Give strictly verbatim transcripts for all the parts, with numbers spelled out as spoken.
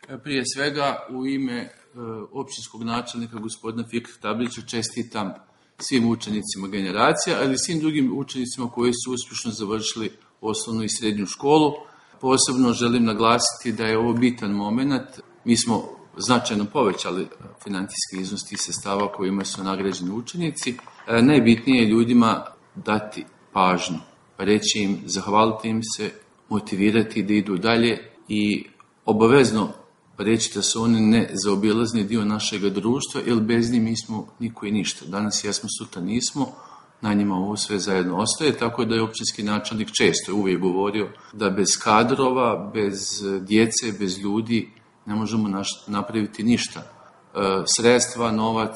Prije svega, u ime e, općinskog načelnika gospodina Fikra Tablića čestitam svim učenicima generacija, ali i svim drugim učenicima koji su uspješno završili osnovnu i srednju školu. Posebno želim naglasiti da je ovo bitan moment. Mi smo značajno povećali financijski iznos tih sredstava kojima su nagrađeni učenici. E, najbitnije je ljudima dati pažnju, reći im, zahvaliti im se, motivirati da idu dalje i obavezno reći da su oni nezaobilazni dio našeg društva, jer bez njih mi smo niko i ništa. Danas jesmo, sutra nismo, na njima ovo sve zajedno ostaje, tako da je općinski načelnik često uvijek govorio da bez kadrova, bez djece, bez ljudi ne možemo naš, napraviti ništa. E, sredstva, novac,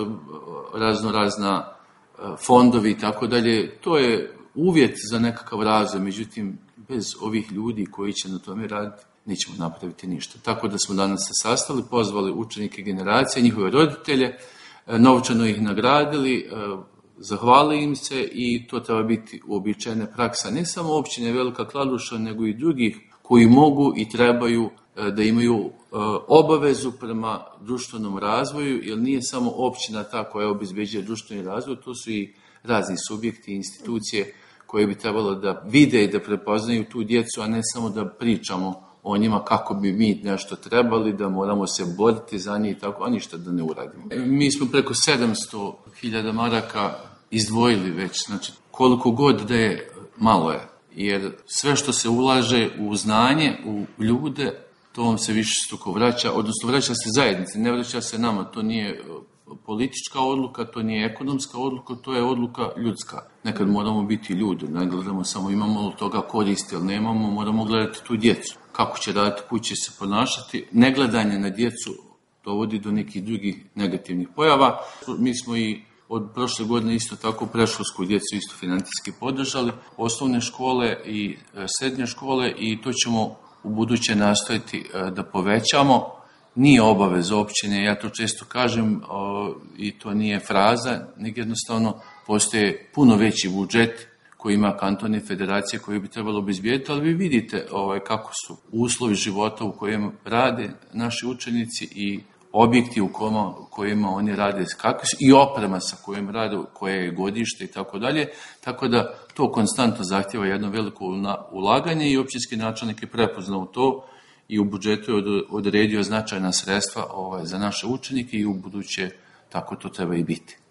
razno razna fondovi i tako dalje, to je uvjet za nekakav razvoj, međutim, bez ovih ljudi koji će na tome raditi, nećemo napraviti ništa. Tako da smo danas se sastali, pozvali učenike generacije, njihove roditelje, novčano ih nagradili, zahvalili im se i to treba biti uobičajena praksa ne samo općine Velika Kladuša, nego i drugih koji mogu i trebaju da imaju obavezu prema društvenom razvoju, jer nije samo općina ta koja obezbeđuje društveni razvoj, to su i razni subjekti i institucije koje bi trebalo da vide i da prepoznaju tu djecu, a ne samo da pričamo o njima kako bi mi nešto trebali, da moramo se boriti za njih i tako, a ništa da ne uradimo. Mi smo preko sedamsto hiljada maraka izdvojili već, znači koliko god da je, malo je, jer sve što se ulaže u znanje, u ljude, to vam se više struko vraća, odnosno vraća se zajednici, ne vraća se nama, to nije politička odluka, to nije ekonomska odluka, to je odluka ljudska. Nekad moramo biti ljudi, ne gledamo samo imamo od toga koristi, ali nemamo, moramo gledati tu djecu. Kako će raditi, kući će se ponašati. Negledanje na djecu dovodi do nekih drugih negativnih pojava. Mi smo i od prošle godine isto tako predškolsku djecu isto financijski podržali, osnovne škole i srednje škole i to ćemo u buduće nastojati da povećamo. Nije obaveza općine, ja to često kažem o, i to nije fraza, nego jednostavno postoje puno veći budžet koji ima kanton i federacije koji bi trebalo obezbijediti, ali vi vidite ovaj, kako su uslovi života u kojem rade naši učenici i objekti u kojima, kojima oni rade, kakvi su, i oprema sa kojim rade, koje je godište i tako dalje, tako da to konstantno zahtjeva jedno veliko ulaganje i općinski načelnik je prepoznao to i u budžetu je odredio značajna sredstva ovaj, za naše učenike i u buduće tako to treba i biti.